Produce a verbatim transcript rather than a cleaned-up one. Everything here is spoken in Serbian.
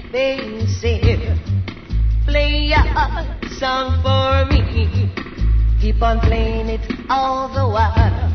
faces. Play a song for me. Keep on playing it all the while.